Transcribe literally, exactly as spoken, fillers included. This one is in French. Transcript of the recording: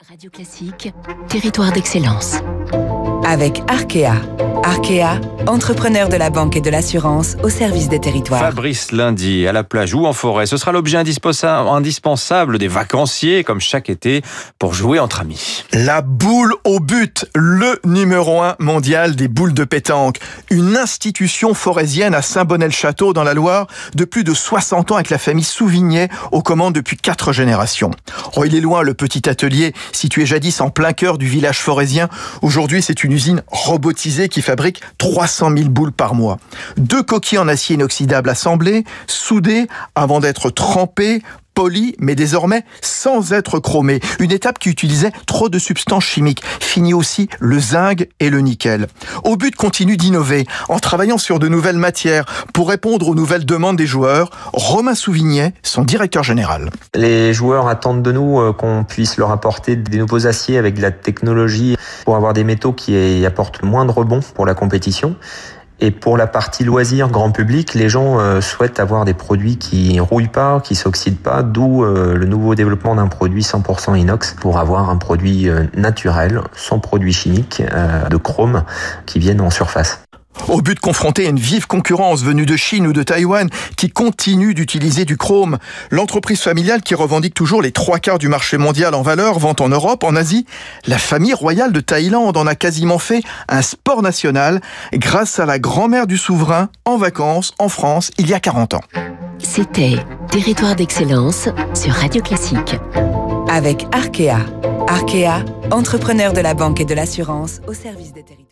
Radio Classique, territoire d'excellence. Avec Arkea. Arkea, entrepreneur de la banque et de l'assurance au service des territoires. Fabrice Lundy, à la plage ou en forêt, ce sera l'objet indispensable des vacanciers, comme chaque été, pour jouer entre amis. La boule au but, le numéro un mondial des boules de pétanque. Une institution forésienne à Saint-Bonnet-le-Château dans la Loire de plus de soixante ans avec la famille Souvignet aux commandes depuis quatre générations. Oh, il est loin le petit atelier situé jadis en plein cœur du village forésien. Aujourd'hui, c'est une usine robotisée qui fabrique trois cent mille boules par mois. Deux coquilles en acier inoxydable assemblées, soudées avant d'être trempées, polies, mais désormais sans être chromées. Une étape qui utilisait trop de substances chimiques. Fini aussi le zinc et le nickel. Au but continue d'innover en travaillant sur de nouvelles matières pour répondre aux nouvelles demandes des joueurs. Romain Souvignet, son directeur général. Les joueurs attendent de nous qu'on puisse leur apporter des nouveaux aciers avec de la technologie pour avoir des métaux qui apportent moins de rebond pour la compétition. Et pour la partie loisir, grand public, les gens euh, souhaitent avoir des produits qui rouillent pas, qui s'oxydent pas, d'où euh, le nouveau développement d'un produit cent pour cent inox pour avoir un produit euh, naturel, sans produits chimiques, euh, de chrome, qui viennent en surface. Au but de confronter une vive concurrence venue de Chine ou de Taïwan qui continue d'utiliser du chrome. L'entreprise familiale qui revendique toujours les trois quarts du marché mondial en valeur vend en Europe, en Asie. La famille royale de Thaïlande en a quasiment fait un sport national grâce à la grand-mère du souverain en vacances en France il y a quarante ans. C'était Territoire d'excellence sur Radio Classique. Avec Arkea. Arkea, entrepreneur de la banque et de l'assurance au service des territoires.